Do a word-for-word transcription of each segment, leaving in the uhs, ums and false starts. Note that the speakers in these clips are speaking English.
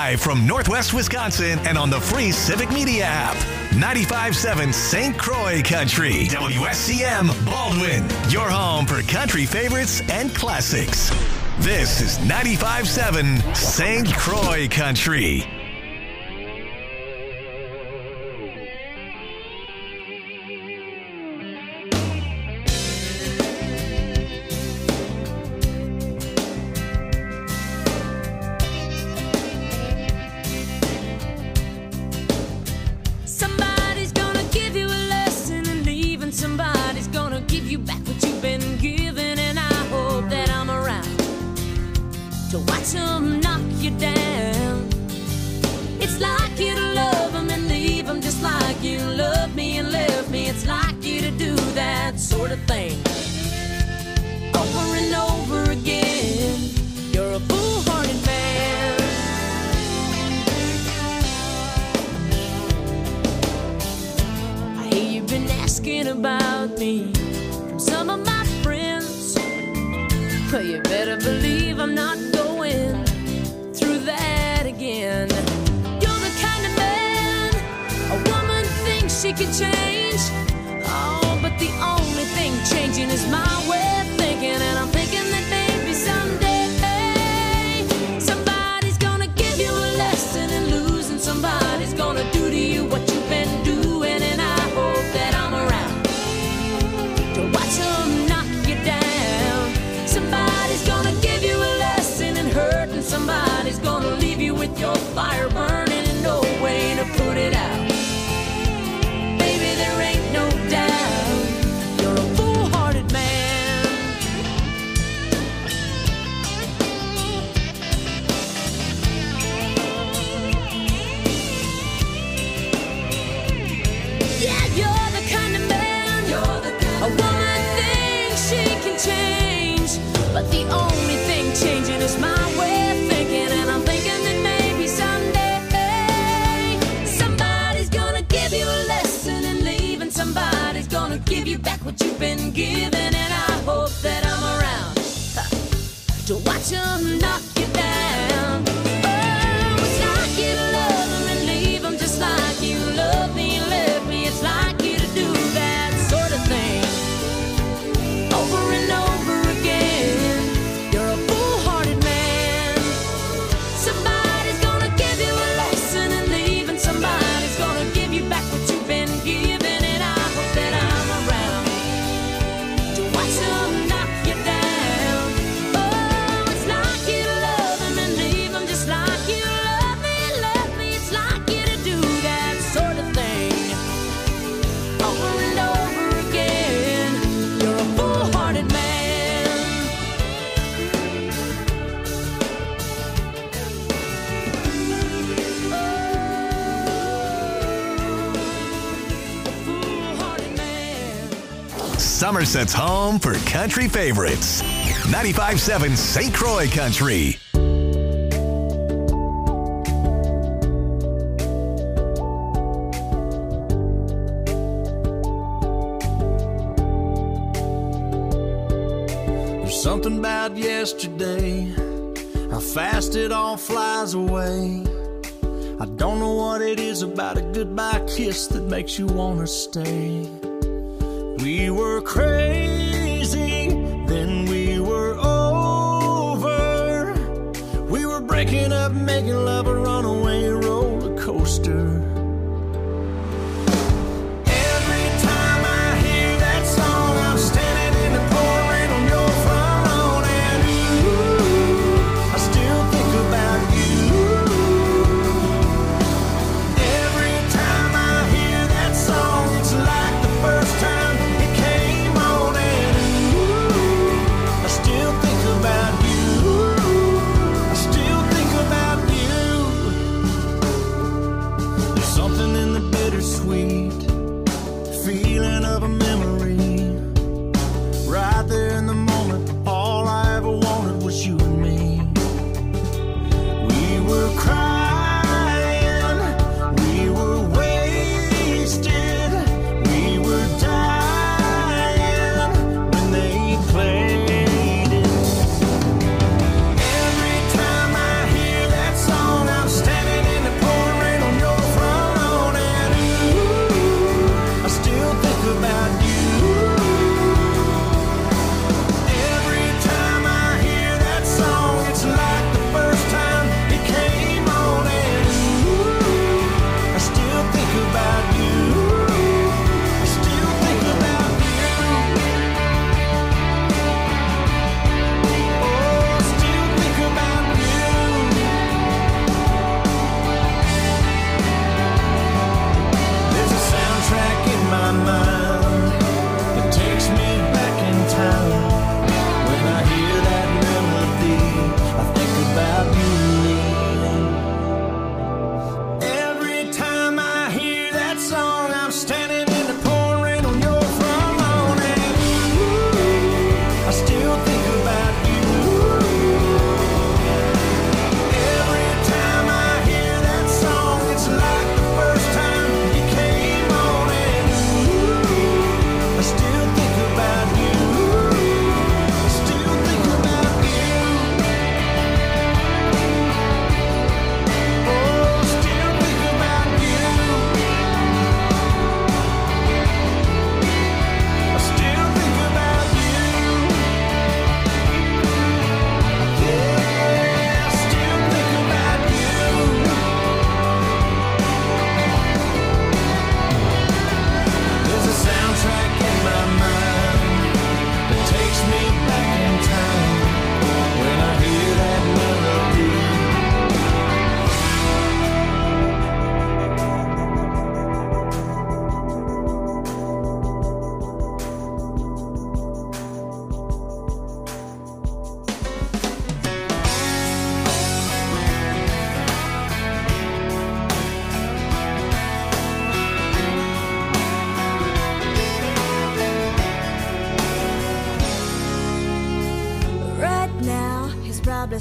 Live from Northwest Wisconsin and on the free Civic Media app. ninety-five point seven Saint Croix Country. W S C M Baldwin. Your home for country favorites and classics. This is ninety-five point seven Saint Croix Country. Somerset's home for country favorites. ninety-five point seven Saint Croix Country. There's something about yesterday, how fast it all flies away. I don't know what it is about a goodbye kiss that makes you want to stay. We were crazy, then we were over. We were breaking up, making love a runaway roller coaster. Every time I hear that song, I'm standing in the pouring on your front lawn, and ooh, I still think about you. Every time I hear that song, it's like the first time. About you, I still think about you.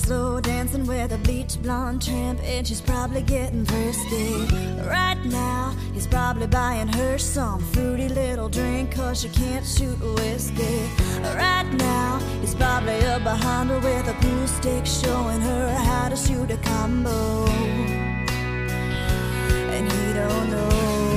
slow dancing with a bleach blonde tramp, and she's probably getting thirsty. Right now, he's probably buying her some fruity little drink, cause she can't shoot whiskey. Right now, he's probably up behind her with a pool stick, showing her how to shoot a combo. And he don't know.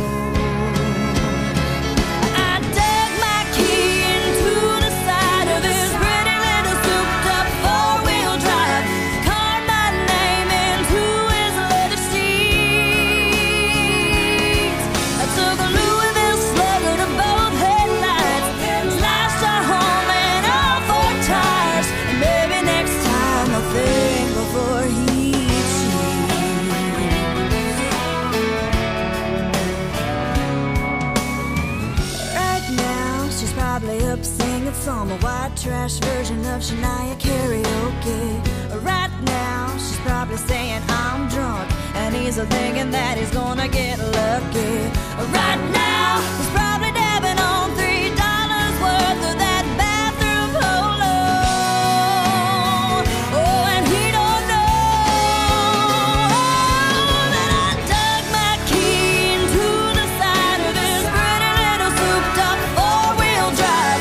Some white trash version of Shania karaoke. Right now, she's probably saying I'm drunk, and he's thinking that he's gonna get lucky. Right now, he's probably dabbing on three dollars worth of that bathroom polo. Oh, and he don't know that I dug my key into the side of this pretty little souped-up four-wheel drive.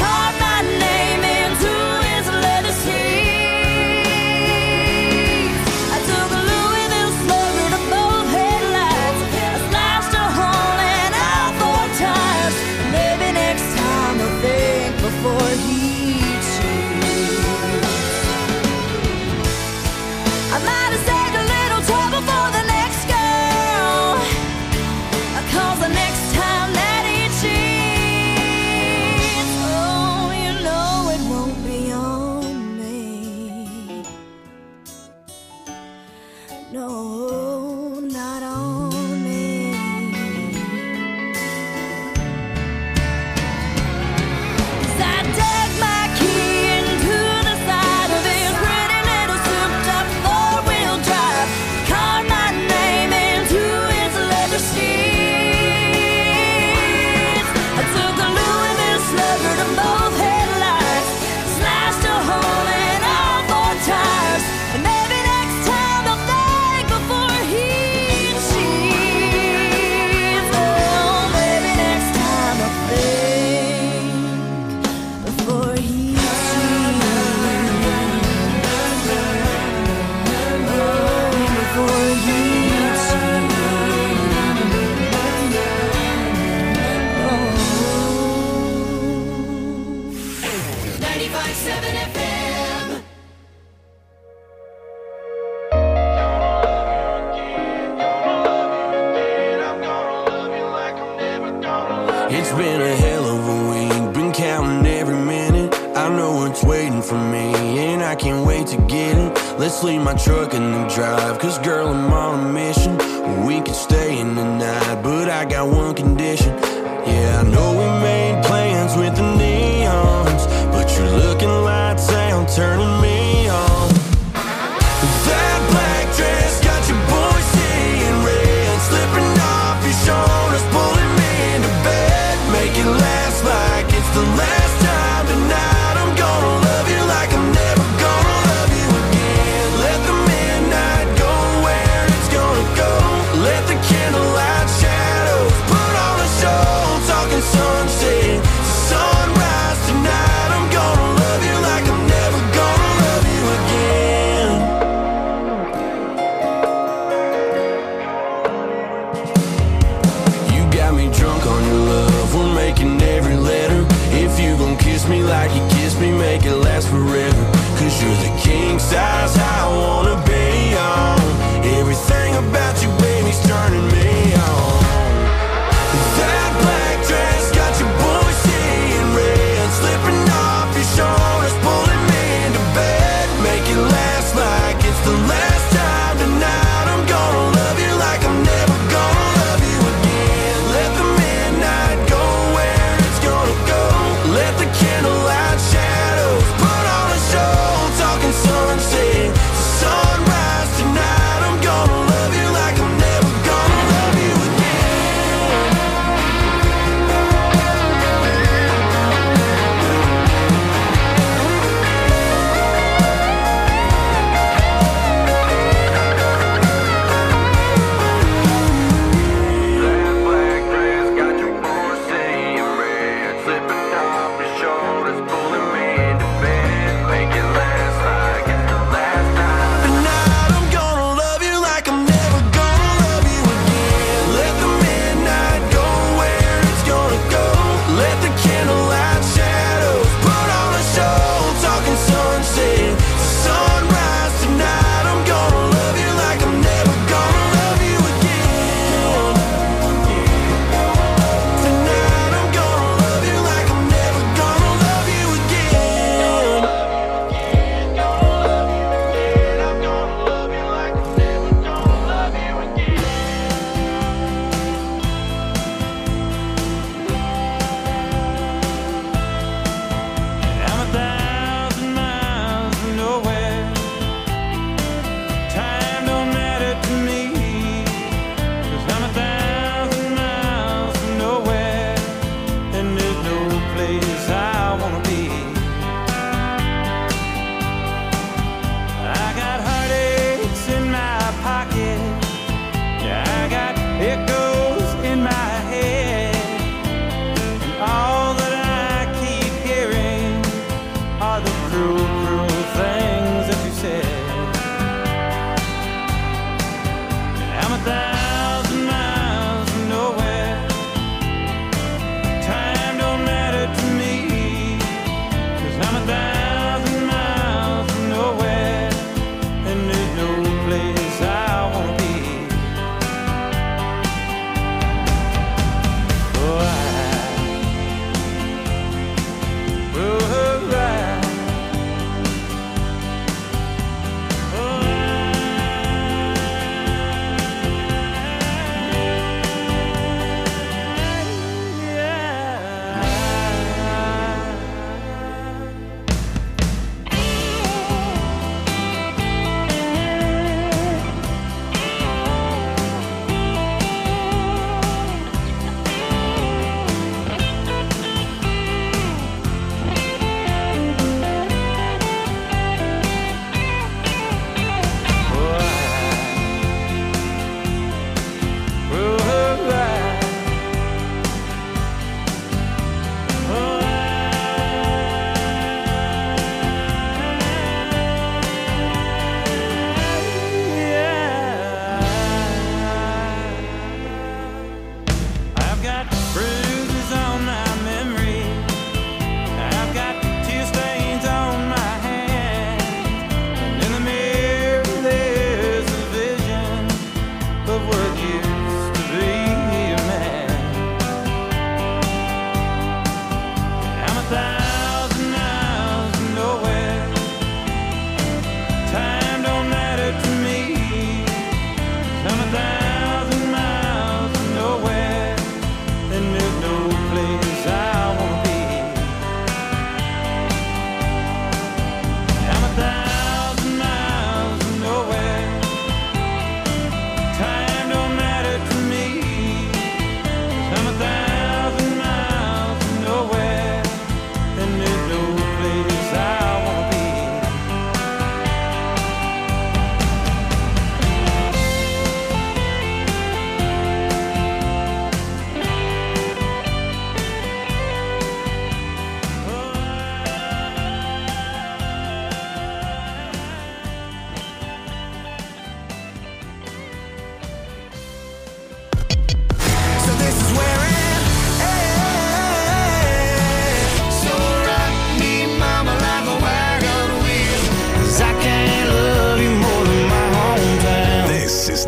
It's been a hell of a week, been counting every minute. I know it's waiting for me, and I can't wait to get it. Let's leave my truck in the drive, cause girl, I'm on a mission. We could stay in the night, but I got one condition. Yeah, I know we made plans with the neons, but you're looking lights out, turning me on. That black dress got your boy seeing red, slipping off your shoulders, pulling me into bed. Make it last like it's the last time tonight. I'm gonna love you like I'm never gonna love you again. Let the midnight go where it's gonna go. Let the candlelight shadows put on a show. Talking sunset to sunrise tonight. I'm gonna love you like I'm never gonna love you again. You got me drunk on your love, we're making every letter. If you gon' kiss me like you kiss me, make it last forever. Cause you're the king size I wanna be on. Everything about you, baby's turning me on. That black dress got your boy seeing red, slipping off your shoulders, pulling me into bed. Make it last like it's the last time tonight. I'm gonna love you like I'm never gonna love you again. Let the midnight go where it's gonna go. Let the candlelight shadows put on a show. Talking sunset to sunrise tonight. I'm gonna love you like I'm never gonna love you again.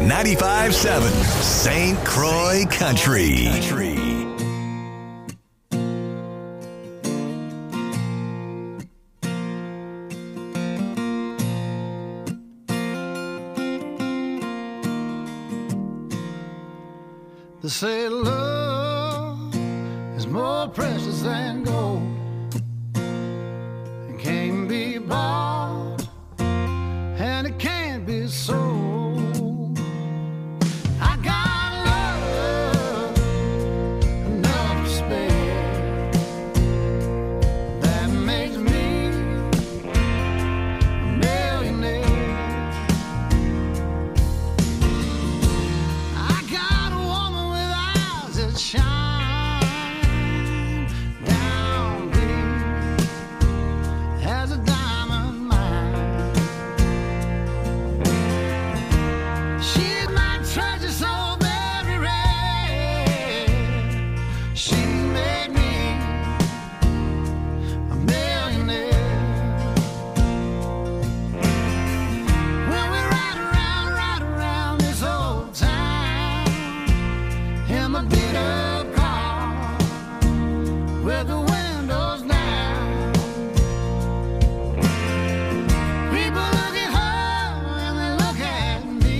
ninety-five seven Saint Croix Country. Country. They say love is more precious than gold and can't be bought and it can't be sold. I got love enough to spare that makes me a millionaire. I got a woman with eyes that shine down deep as a diamond mine. She's my treasure so very rare. She made me a millionaire. When we ride around, ride around this old town in my beat up car with the windows down, people look at her and they look at me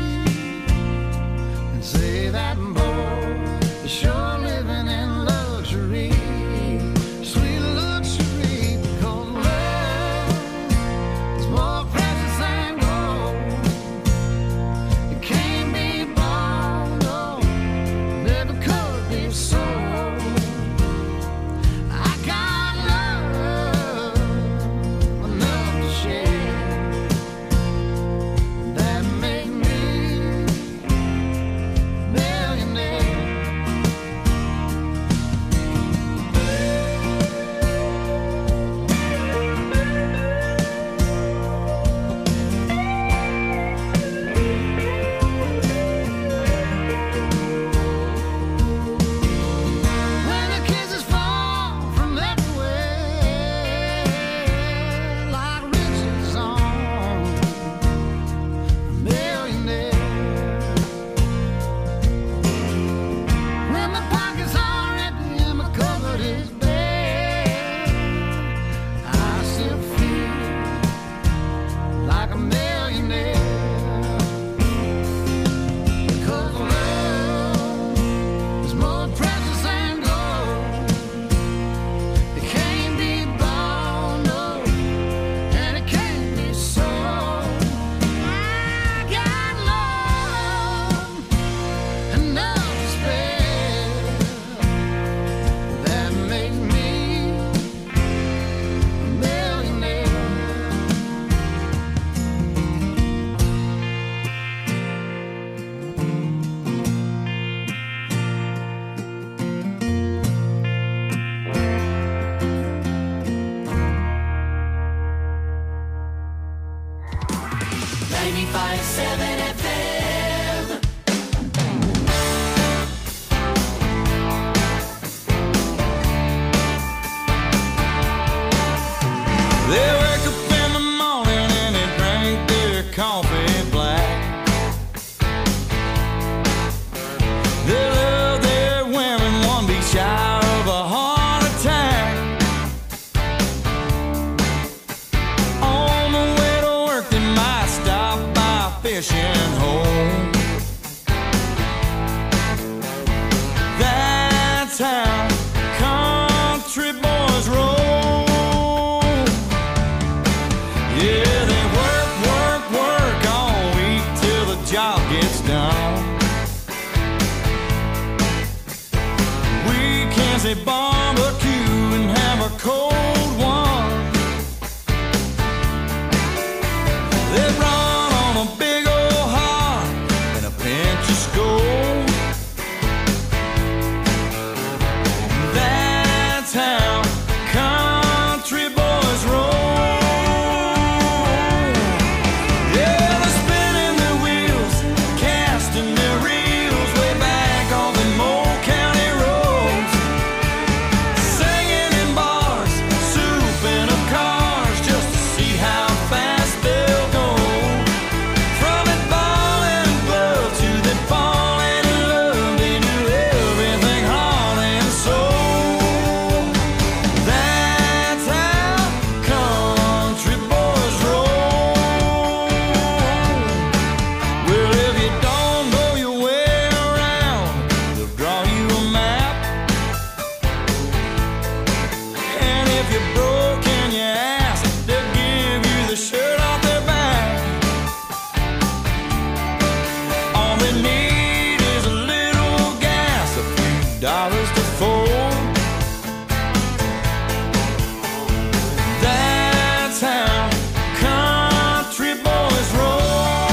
and say that boy is sure living in luxury, sweet luxury, because love is more precious than gold. It can't be bought, no, never could be sold. I got love enough to share that make me a millionaire. When the kisses fall from everywhere like riches on a millionaire. When my pockets are empty and my cupboard is bare, I still feel like a millionaire. Because love is more precious than gold. It can't be bought, no, and it can't be sold. I got love enough to spare that makes me a millionaire. ninety-five seven F M. They wake up in the morning and they drink their coffee black. They love their women, one be shy of a heart attack. On the way to work they might stop by a fishing hole. That's how country boys roll. Yeah, they work, work, work all week till the job gets done. Weekends they barbecue and have a cold one. They run on a big old heart and a pinch of Skoal. That's how country boys roll. Yeah, they're spinning their wheels, casting their reels way back on the Moore County roads. dollars to four. That's how country boys roll.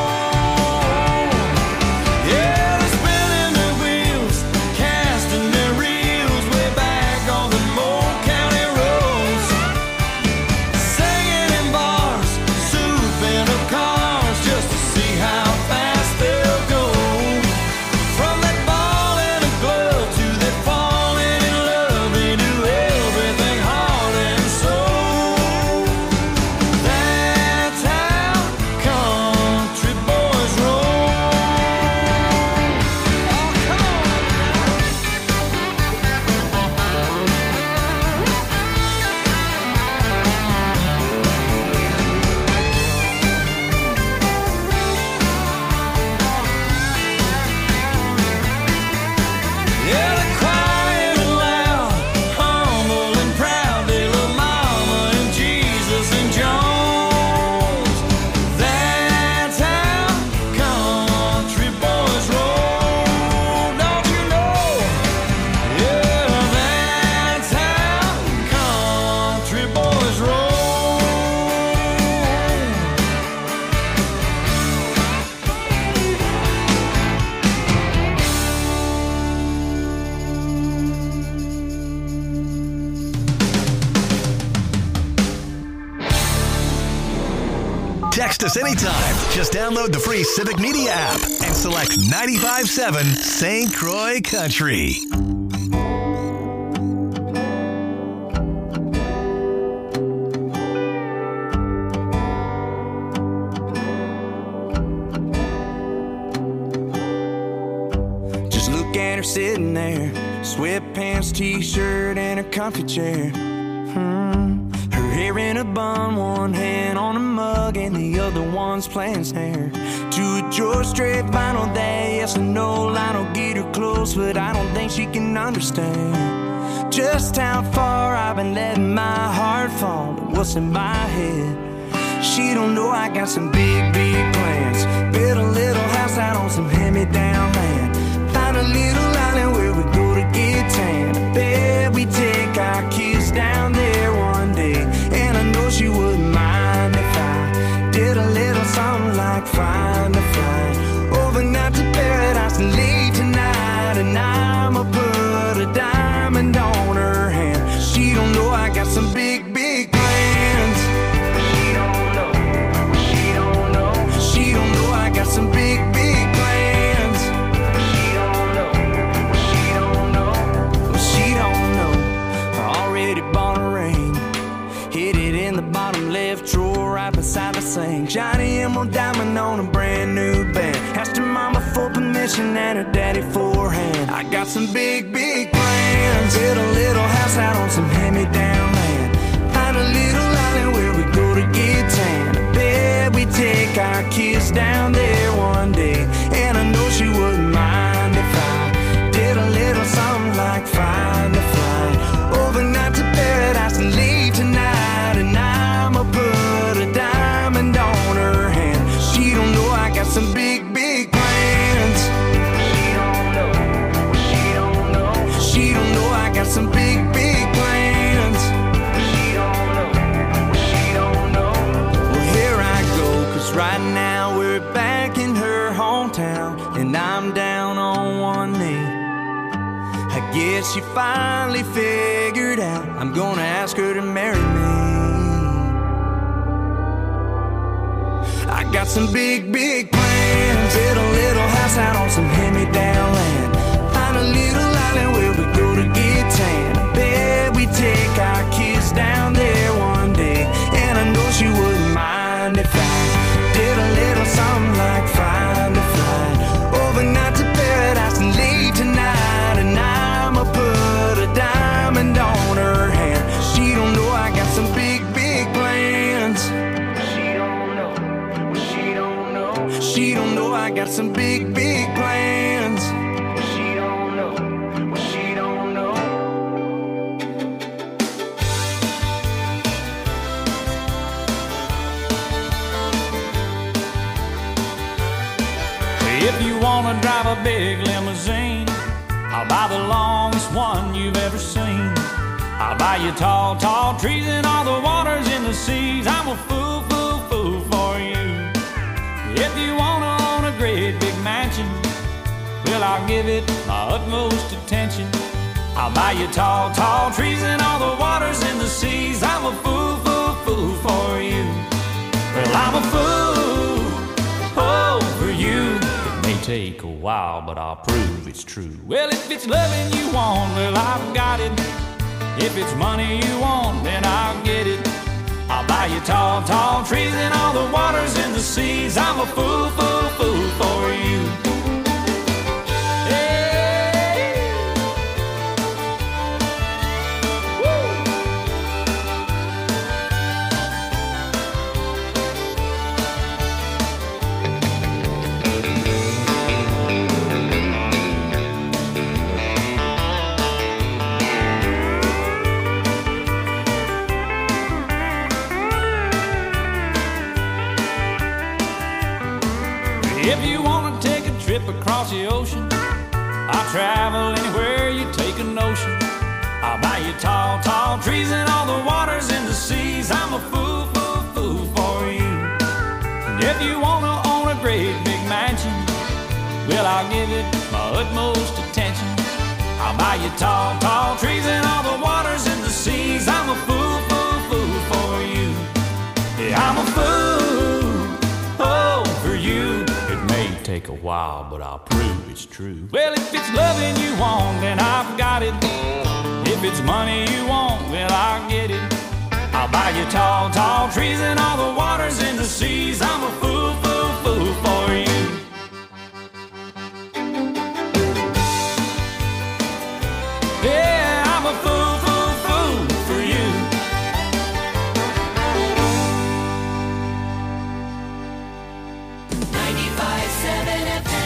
Yeah, they're spinning their wheels, casting their reels way back on the Moore County roads, singing in bars, souping up cars just to see how fast they'll go. From that ball and a glove to that falling in love, they do everything heart and soul. That's how country boys roll. Oh, come on Yeah, they're quiet and loud, humble and proud. They love Mama and Jesus and Jones. That's how country boys roll. Don't you know? Yeah, that's how country boys roll. Text us anytime. Just download the free Civic Media app and select ninety-five point seven Saint Croix Country. Just look at her sitting there, sweatpants, t-shirt, and her comfy chair. Hmm. Her hair in a bun, one hand on a mug, and the other one's playing snare. To a George Strait vinyl that yes or no line will get her close, but I don't think she can understand just how far I've been letting my heart fall to what's in my head. She don't know I got some big, big plans. Build a little house out on some hand-me-down land. Find a little island where we go to get tan. I bet we take our kids down there one day. And I know she wouldn't mind if I did a little something like find a flight overnight to paradise and leave tonight. And I'ma put a diamond on her hand. She don't know I got some big, big plans. She don't know. She don't know. She don't know I got some big, big plans. She don't know. She don't know. She don't know. I already bought a ring. Hid it in the bottom left drawer right beside the sink. Johnny Emerald diamond on a brand new band. Asked her mama for permission and her daddy for a hand. I got some big, big plans. Build a little house out on some hand-me-down land. Find a little island where we go to get tan. I bet we take our kids down there one day. And I know she wouldn't mind if I did a little something like find a flight overnight to paradise and leave tonight. And I'ma put a diamond on her hand. She don't know I got some big, big plans. She don't know. She don't know. She don't know I got some big, big plans. She don't know. She don't know. Well, here I go, 'cause right now we're back in her hometown, and I'm down on one knee. I guess she finally figured out I'm gonna ask her to marry me. I got some big, big plans. Build a little house out on some hand-me-down land. Find a little island where we go to get tan. I bet we take our kids down there one day. And I know she wouldn't mind if I did a little something like find a flight overnight to paradise and leave tonight. And I'ma put a diamond on her hand. She don't know I got some big, big plans. She don't know. She don't know. She don't know I got some big, big plans. She don't know. She don't know. If you wanna drive a big limousine, I'll buy the longest one you've ever seen. I'll buy you tall, tall trees and all the waters in the seas. I'm a fool, fool, fool for you. If you wanna own a great big mansion, well, I'll give it my utmost attention. I'll buy you tall, tall trees and all the waters in the seas. I'm a fool, fool, fool for you. Well, I'm a fool, oh, for you. It may take a while, but I'll prove it's true. Well, if it's loving you want, well, I've got it. If it's money you want, then I'll get it. I'll buy you tall, tall trees and all the waters in the seas. I'm a fool, fool, fool for you. Hey. Woo. If you want to take a trip across the ocean, I'll travel anywhere you take a notion. I'll buy you tall, tall trees and all the waters in the seas. I'm a fool, fool, fool for you. And if you want to own a great big mansion, well, I'll give it my utmost attention. I'll buy you tall, tall trees and all the waters in the seas. I'm a fool, fool, fool for you. Yeah, I'm a fool, oh, for you. Take a while, but I'll prove it's true. Well, if it's loving you want, then I've got it. If it's money you want, well, I'll get it. I'll buy you tall, tall trees and all the waters in the seas. I'm a fool, fool, fool for you. Yeah, I'm a fool, fool, fool for you. ninety-five seven F M.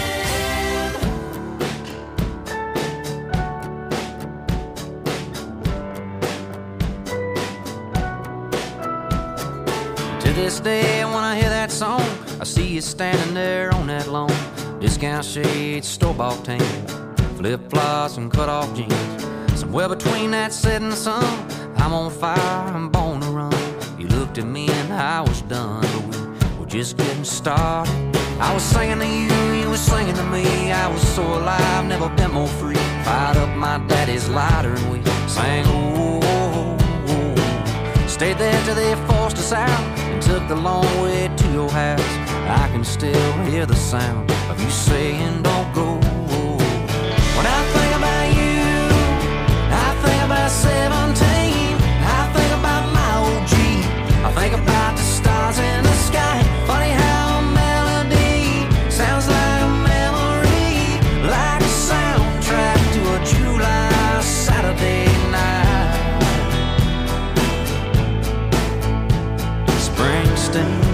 To this day, when I hear that song, I see you standing there on that lawn. Discount shades, store-bought tan, flip-flops and cut-off jeans. Somewhere between that setting sun, I'm on fire, I'm born to run. You looked at me and I was done, but we were just getting started. I was singing to you, you were singing to me. I was so alive, never been more free. Fired up my daddy's lighter and we sang, oh, oh, oh. Stayed there till they forced us out and took the long way to your house. I can still hear the sound of you saying, don't go. When I think about you, I think about seventeen. I think about my old Jeep. I think about the stars in the sky. Funny how a melody sounds like a memory, like a soundtrack to a July Saturday night. Springsteen.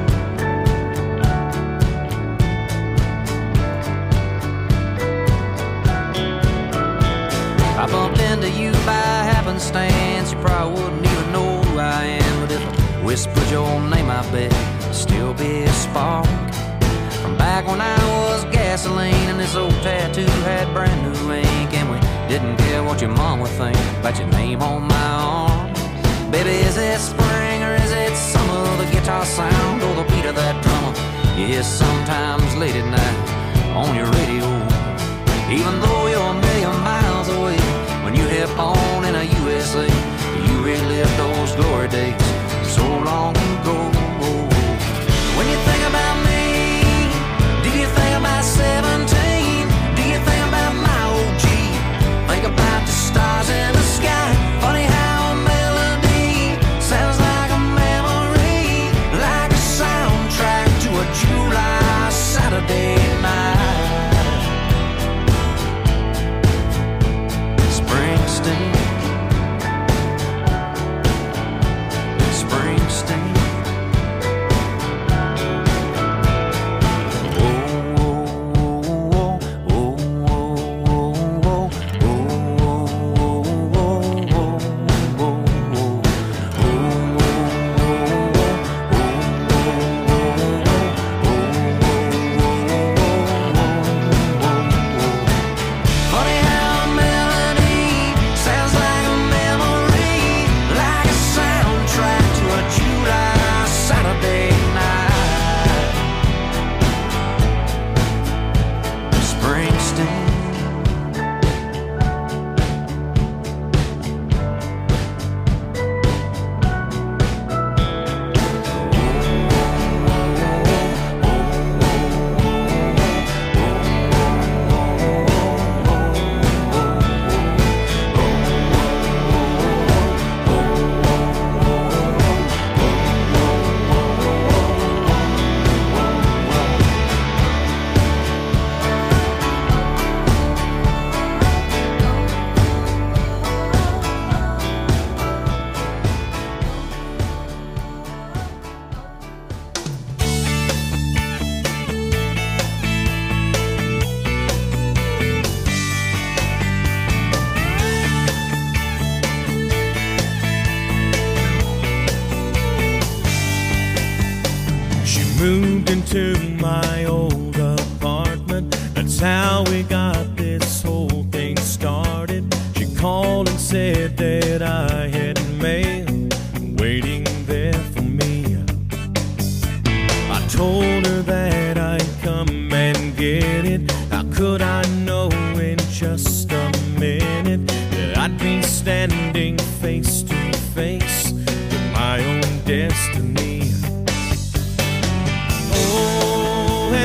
I bumped into you by happenstance. You probably wouldn't even know who I am, but if I whispered your name, I bet it'd still be a spark from back when I was gasoline and this old tattoo had brand new ink, and we didn't care what your mom would think about your name on my arm. Baby, is it spring or is it summer? The guitar sound or the beat of that drummer? Yeah, sometimes late at night on your radio, even though you're a million miles away. When you hit on in a U S A, you relive those glory days so long ago. When you think about me, do you think about seventeen? Do you think about my old Jeep? Think about the stars in the sky. Funny how a melody sounds like a memory, like a soundtrack to a July Saturday night. Springsteen, Springsteen.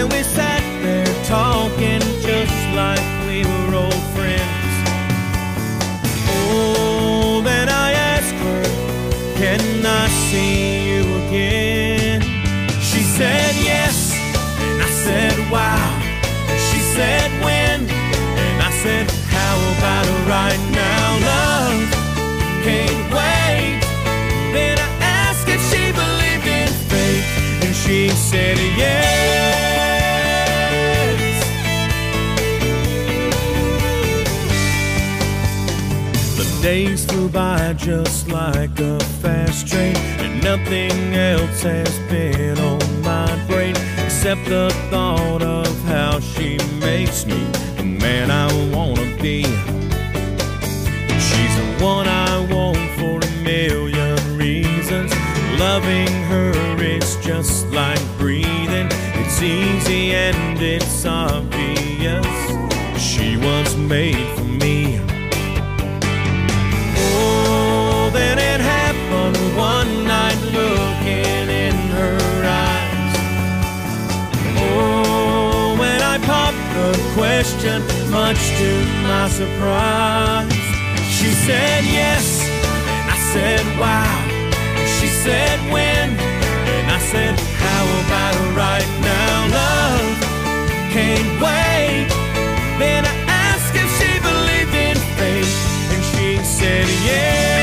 we sat there talking just like we were old friends. Oh, then I asked her, can I see you again? She said yes, and I said wow. She said when, and I said how about it right now? Love can't wait. Then I asked if she believed in fate, and she said yes. The days flew by just like a fast train, and nothing else has been on my brain except the thought of how she makes me the man I wanna be. She's the one I want for a million reasons. Loving her is just like breathing. It's easy and it's obvious. She was made for me. Oh, then it happened one night looking in her eyes. Oh, when I popped the question, much to my surprise, she said yes, and I said wow. She said when, and I said how about it right now? Love can't wait. Then I asked if she believed in fate, and she said yes.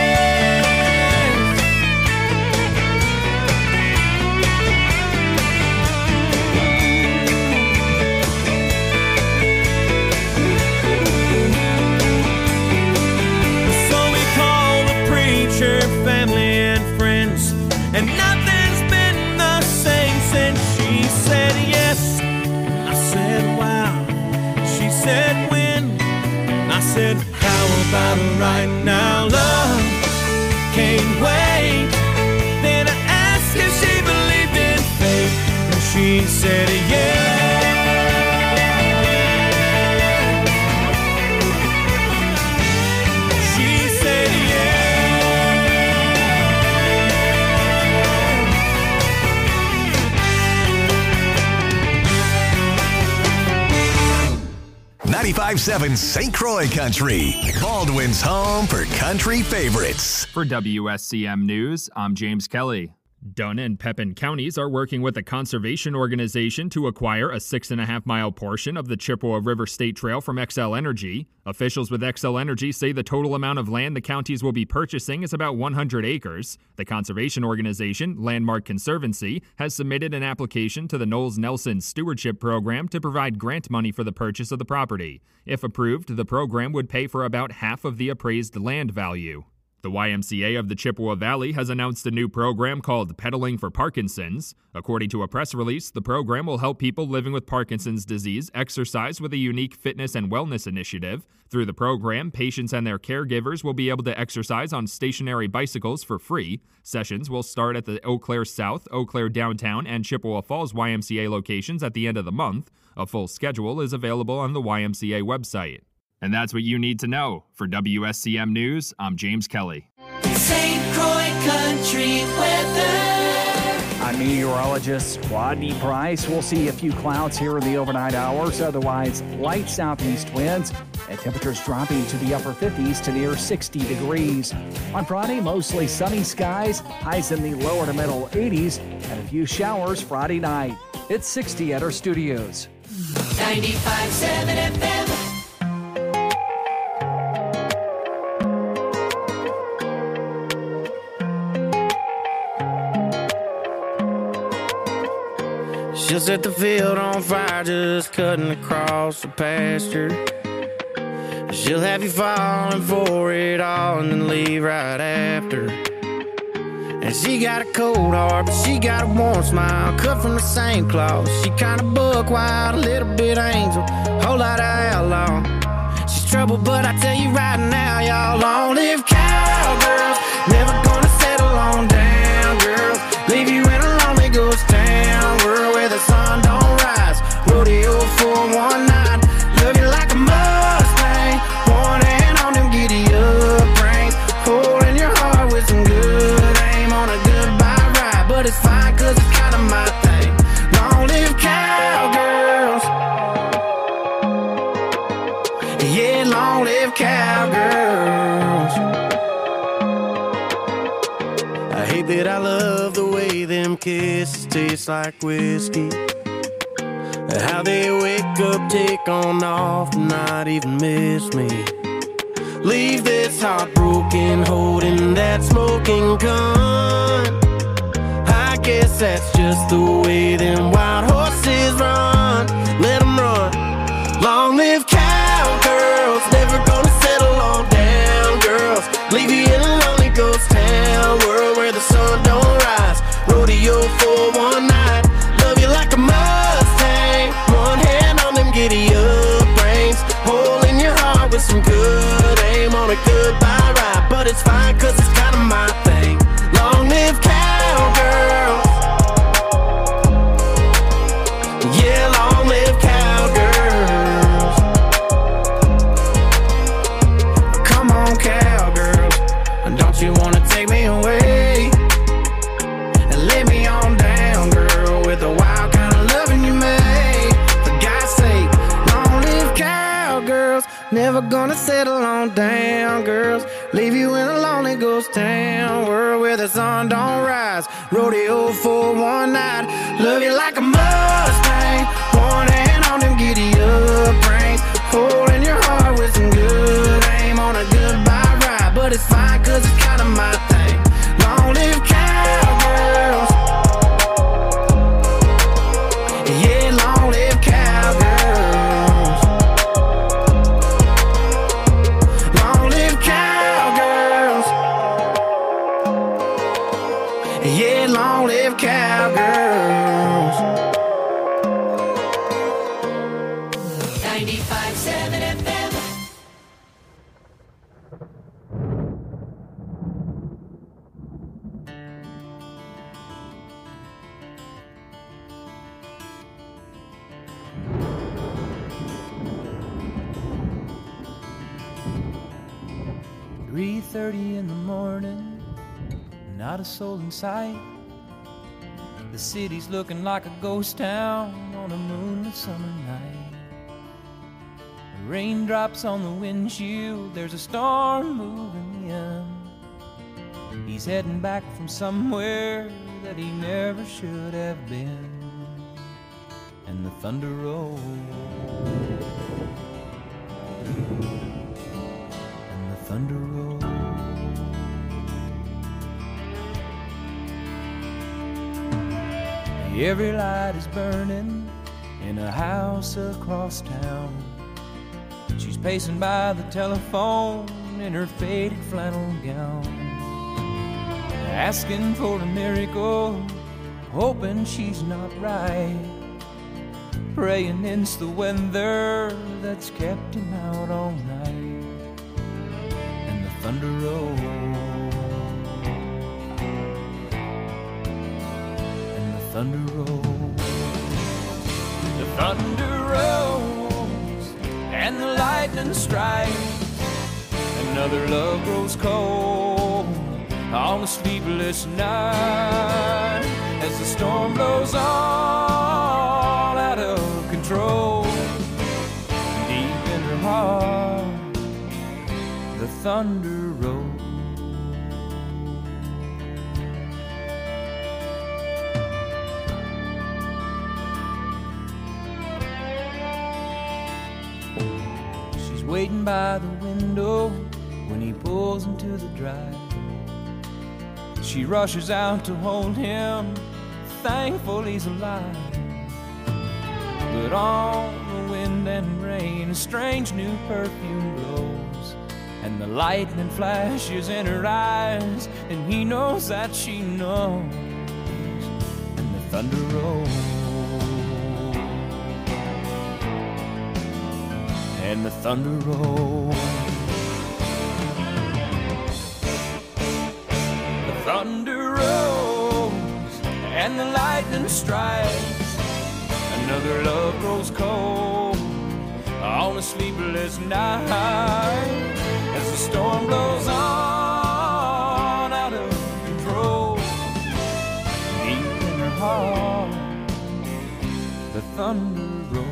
Family and friends, and nothing's been the same since she said yes. I said wow. She said when. I said how about it right now? Love can't wait. Then I asked if she believed in fate, and she said yes. She said yes. ninety-five seven Saint Croix Country, Baldwin's home for country favorites. For W S C M News, I'm James Kelly. Dunn and Pepin counties are working with a conservation organization to acquire a six and a half mile portion of the Chippewa River State Trail from Xcel Energy. Officials with Xcel Energy say the total amount of land the counties will be purchasing is about one hundred acres. The conservation organization, Landmark Conservancy, has submitted an application to the Knowles Nelson Stewardship Program to provide grant money for the purchase of the property. If approved, the program would pay for about half of the appraised land value. The Y M C A of the Chippewa Valley has announced a new program called Pedaling for Parkinson's. According to a press release, the program will help people living with Parkinson's disease exercise with a unique fitness and wellness initiative. Through the program, patients and their caregivers will be able to exercise on stationary bicycles for free. Sessions will start at the Eau Claire South, Eau Claire Downtown, and Chippewa Falls Y M C A locations at the end of the month. A full schedule is available on the Y M C A website. And that's what you need to know. For W S C M News, I'm James Kelly. Saint Croix Country weather. I'm meteorologist Rodney Price. We'll see a few clouds here in the overnight hours. Otherwise, light southeast winds and temperatures dropping to the upper fifties to near sixty degrees. On Friday, mostly sunny skies, highs in the lower to middle eighties, and a few showers Friday night. It's sixty at our studios. ninety-five point seven F M. She'll set the field on fire just cutting across the pasture. She'll have you falling for it all and then leave right after. And she got a cold heart, but she got a warm smile, cut from the same cloth. She kinda buck wild, a little bit angel, whole lot of outlaw. She's trouble, but I tell you right now, y'all, long-lived cowgirls, never gonna settle on down, girls. Leave you in a lonely ghost town, world where the sun don't rise. Rodeo for one night, love you like a Mustang, one hand on them giddy up reins, holding your heart with some good aim on a goodbye ride. But it's fine, cause it's kinda my thing. Long live cow. them kisses taste like whiskey. How they wake up, take on off, and not even miss me. Leave this heartbroken, holding that smoking gun. I guess that's just the way them wild horses run. Let them run. Long live cowgirls, never gonna settle on down girls. Leave you in a lonely ghost town, world where the sun don't rise. Rodeo for one night, love you like a Mustang. One hand on them giddy up reins, hole in your heart with some good aim on a goodbye ride. But it's fine cause it's kinda my thing. Long live cowgirls. Yeah, long live cowgirls. Come on, cowgirls, don't you wanna take me away and lay me on down, girl, with the wild kind of loving you made. For God's sake, long live cowgirls. Never gonna settle on down, girls. Leave you in a lonely ghost town, world where the sun don't rise. Rodeo for one night, love you like a Mustang. One hand on them giddy up reins, holding your heart with some good aim on a goodbye ride. But it's fine cause it's kinda my thing. Long live cowgirls. Yeah, long live cowgirls. Long live cowgirls. Yeah, long live cowgirls. ninety-five seven F M. three thirty in the morning, not a soul in sight. The city's looking like a ghost town on a moonlit summer night. Raindrops on the windshield, there's a storm moving in. He's heading back from somewhere that he never should have been. And the thunder rolls, and the thunder rolls. Every light is burning in a house across town. She's pacing by the telephone in her faded flannel gown, asking for a miracle, hoping she's not right, praying it's the weather that's kept him out all night. And the thunder rolls, and the thunder rolls, the thunder rolls, and the lightning strikes. Another love grows cold on a sleepless night as the storm blows all out of control. Deep in her heart, the thunder rolls. She's waiting by the window when he pulls into the drive. She rushes out to hold him, thankful he's alive. But on the wind and rain, a strange new perfume blows, and the lightning flashes in her eyes, and he knows that she knows. And the thunder rolls, and the thunder rolls. Thunder rolls and the lightning strikes. Another love grows cold on a sleepless night as the storm blows on out of control. Deep in her heart, the thunder rolls.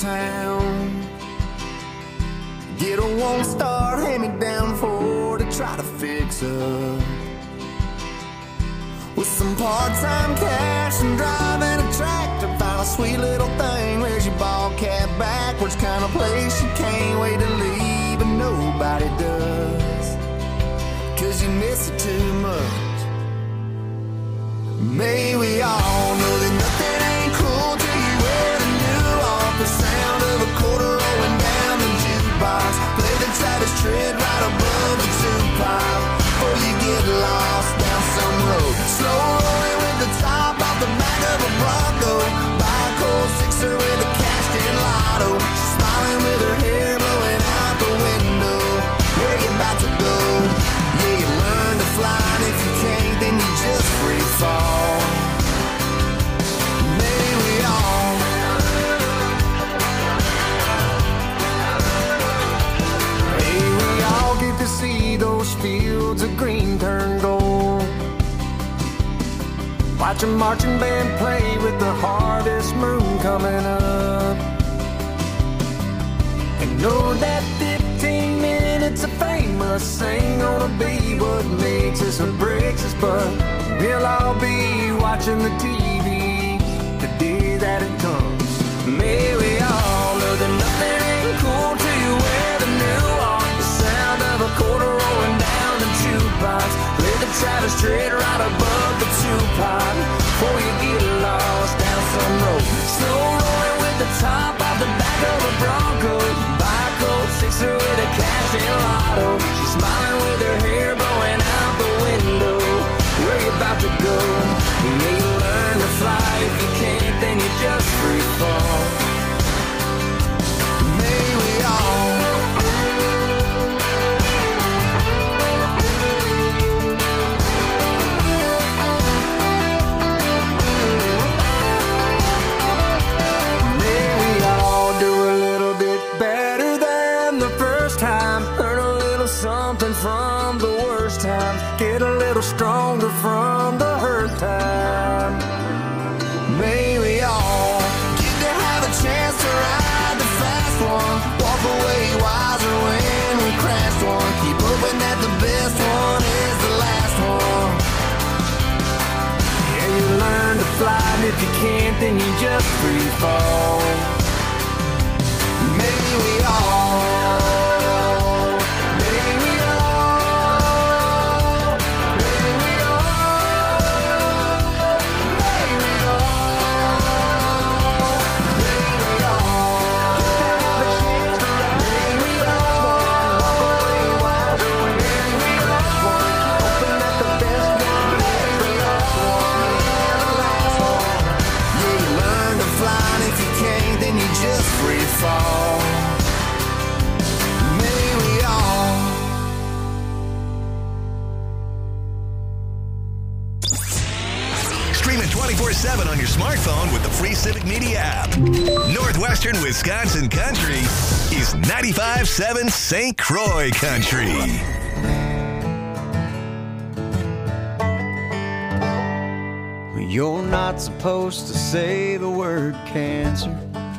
town. Get a one-star hand-me-down Ford to try to fix up. With some part-time cash and driving a tractor, find a sweet little thing. Where's your ball cap backwards? Kind of place you can't wait to leave, but nobody does, 'cause you miss it too much. May we all know that nothing ain't cool till you wear the new off. The sound of a quarter rolling down the jukebox. Play the Travis Tritt right above the two-pipe before you get lost down some road. Slow rolling with the top off the back of a Bronco. Buy a cold sixer with a cashed-in lotto. She's smiling with her hair blowing out the window. Where you about to go? Yeah, you learn to fly, and if you can't, then you just free fall. May we all May we all get to see those fields of green turn gold. Watch a marching band play with the harvest moon coming up. And know that fifteen minutes of fame must ain't gonna be what makes us or breaks us, but we'll all be watching the T V the day that it comes. May we all know that nothing ain't cool till you wear the new off. The sound of a quarter rolling down the jukebox. Play the Travis Tritt right above the two-pipe before you get lost down some road. Slow rolling with the top off the back of a Bronco. Buy a cold sixer with a cash-in lotto. She's smiling with her hair blowing out the window. Where you about to go? You may learn to fly. If you can't, then you just free fall. May we all May we all do a little bit better than the first time. Learn a little something from the worst times. Get a little stronger from the hurt time. May we all get to have a chance to ride the fast one. Walk away wiser when we crashed one. Keep hoping that the best one is the last one. Yeah, you learn to fly, and if you can't, then you just free fall. May we all May we all May we all May we all May we all have a chance to ride. May we all walk away wiser when we crash one. Hoping that the best one is the last one, and the last one. Yeah, you learn to fly, and if you can't, then you just free fall. May we all Stream it twenty-four seven on your smartphone with the free Civic Media app. Northwestern Wisconsin Country is ninety-five point seven Saint Croix Country. You're not supposed to say the word cancer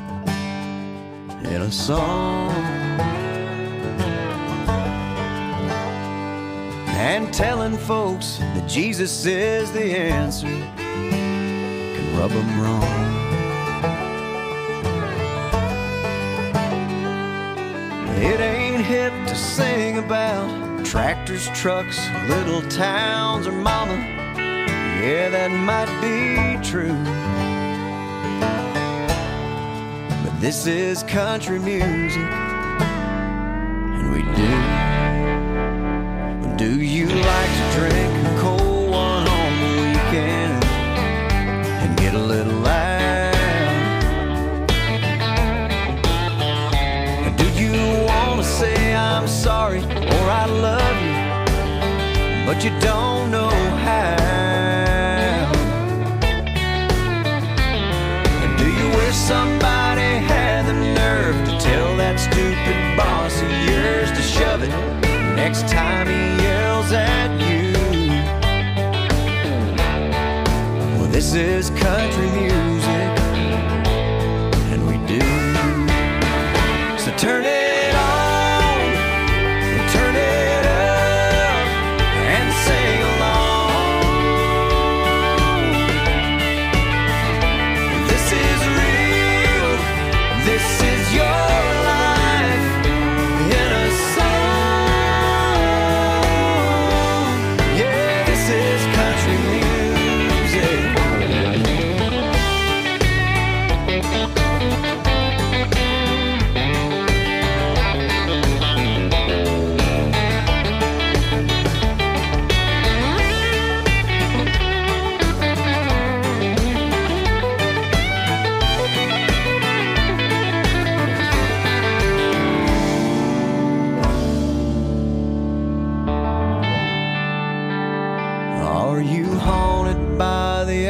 in a song. And telling folks that Jesus is the answer can rub them wrong. It ain't hip to sing about tractors, trucks, little towns, or mama. Yeah, that might be true, but this is country music, and we do. Do you like to drink a cold one on the weekend and get a little loud? Or do you want to say I'm sorry or I love you, but you don't know how? Somebody had the nerve to tell that stupid boss of yours to shove it next time he yells at you. Well, this is country music, and we do.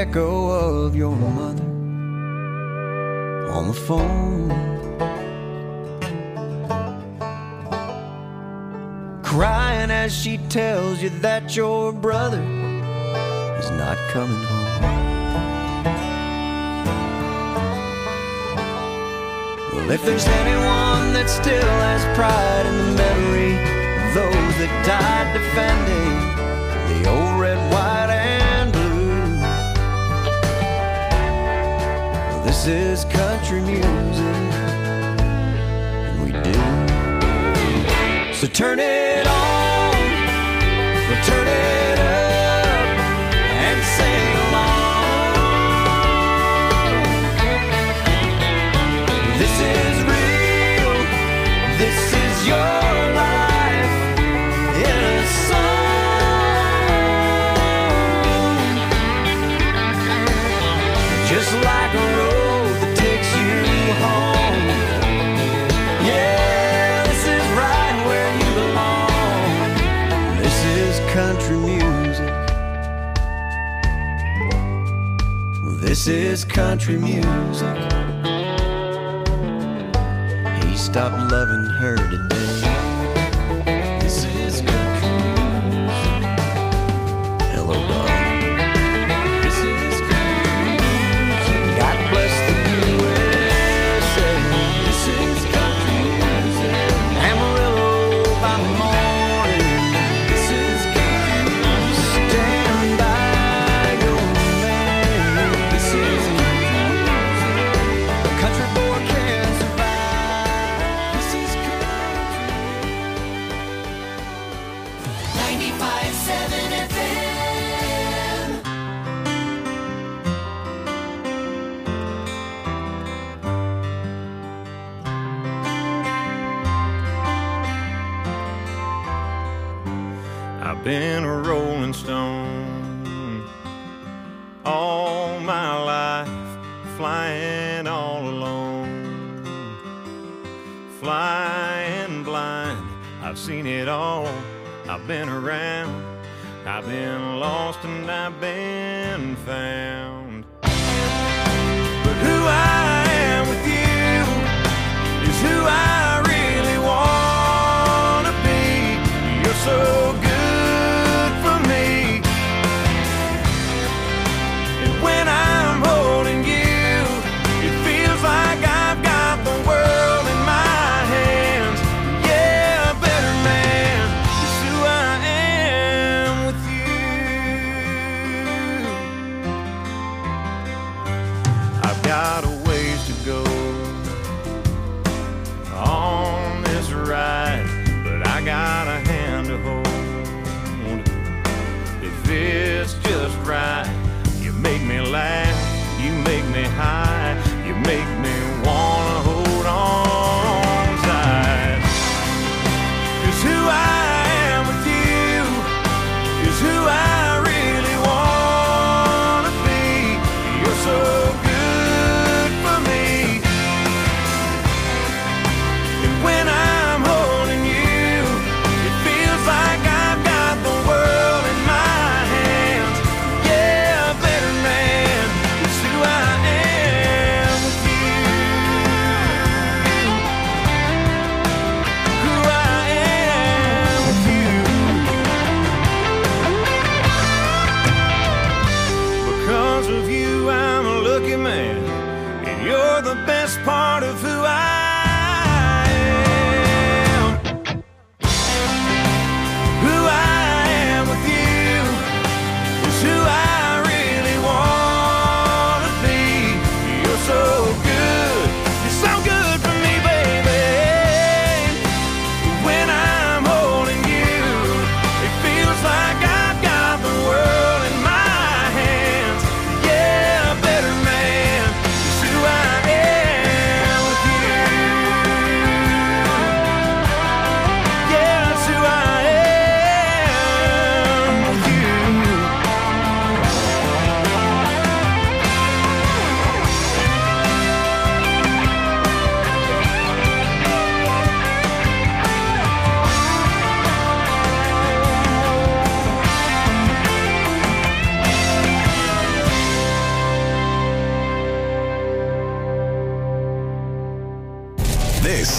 echo of your mother on the phone, crying as she tells you that your brother is not coming home. Well, if there's anyone that still has pride in the memory of those that died defending the old red, white, and blue, well, this is country music, and we do. So turn it on, or turn it up, and sing along. This is real, this is your life in a song. Just like a road that takes you home. Yeah, this is right where you belong. This is country music. This is country music. He stopped loving her today. This is country music. Hello, darling. This is country music. God bless the U S A. This is country music. Amarillo by morning. This is country music. Stand by your man. This is country music. A country boy can survive. This is country. ninety-five point seven F M. I've been a rolling stone all my life, flying all alone, flying blind. I've seen it all, I've been around, I've been lost and I've been found. But who I am with you is who I really want to be. You're so good for me, and when I'm holding you, it feels like I've got the world in my hands. Yeah, a better man is who I am with you. I've got a ways to go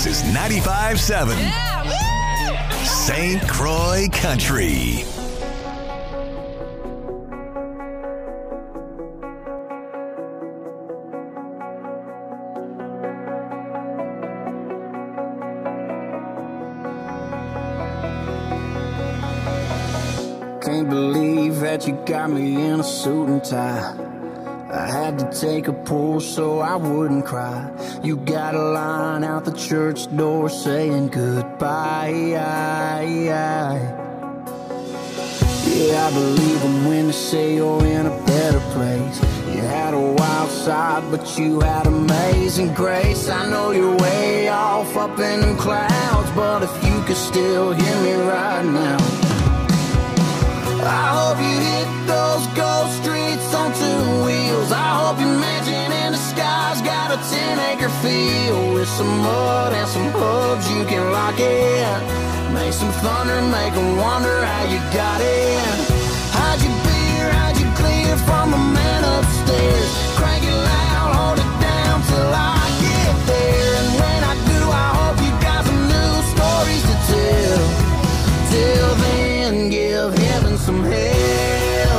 This is ninety-five seven Saint Croix Country. Can't believe that you got me in a suit and tie. I had to take a pull so I wouldn't cry. You got a line out the church door saying goodbye. Yeah, I believe them when they say you're in a better place. You had a wild side, but you had amazing grace. I know you're way off up in them clouds, but if you could still hear me right now, I hope you hit those ghost streets on two wheels. I hope your mansion in the sky's got a ten acre field with some mud and some hubs you can lock in. Make some thunder, make them wonder how you got in. Hide your beer, hide your clear from the man upstairs. Crank it loud, hold it down till I get there. And when I do, I hope you got some new stories to tell. Till then, give heaven some hell.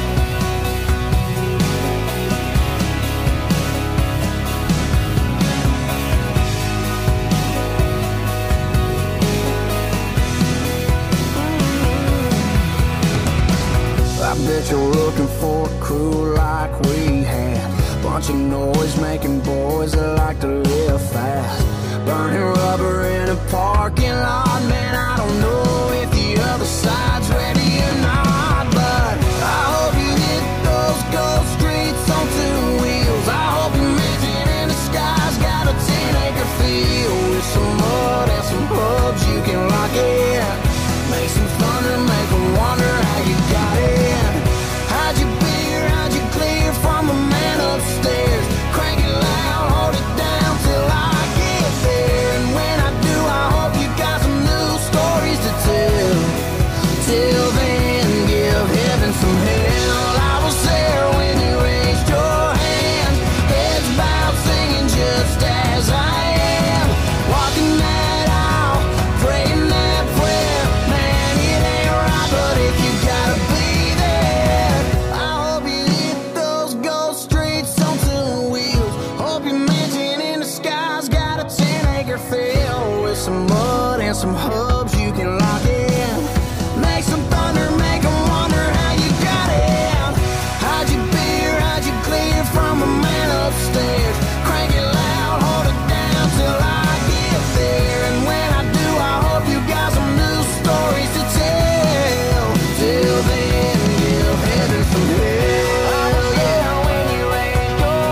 I bet you're looking for a crew like we had. Bunch of noise making boys that like to live fast. Burning rubber in a parking lot. Man, I don't know if the other side's ready or not, but I hope you hit those ghost streets on two wheels. I hope your mansion in the sky's got a ten acre field with some mud and some hubs you can lock in. Make some thunder, make them wonder how you got in. Hide your beer, hide your clear from the man upstairs. Crank it loud, hold it down till I get there. And when I do, I hope you got some new stories to tell. Till then, give heaven some hell. I was there when you raised your hand, heads bowed, singing just as I am. Walking that aisle, praying that prayer. Man, it ain't right, but if you gotta be there, I hope you hit those ghost streets on two wheels. Hope your mansion in the sky's got a ten acre field with some mud and some hubs you can lock in. Make some thunder, make them wonder how you got in. Hide your beer, hide your clear from the man upstairs. Crank it loud, hold it down till I get there. And when I do, I hope you got some new stories to tell. Till then, give heaven some hell. Yeah, when you raise your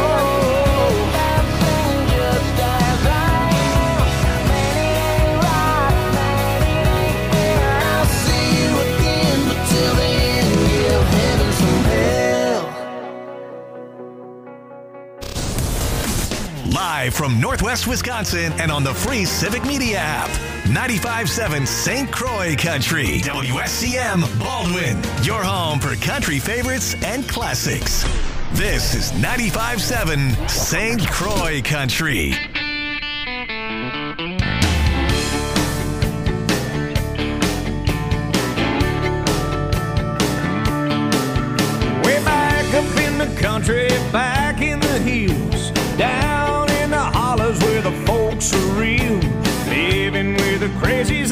hand, I'm singing just as I am. Man, it ain't right, man, it ain't fair. I'll see you again, but till then, give heaven some hell. Live from Northwest Wisconsin and on the free Civic Media app. ninety-five seven Saint Croix Country. W S C M Baldwin. Your home for country favorites and classics. This is ninety-five seven Saint Croix Country. Way back up in the country, back in the hills, down in the hollers where the folks are real, living with the crazy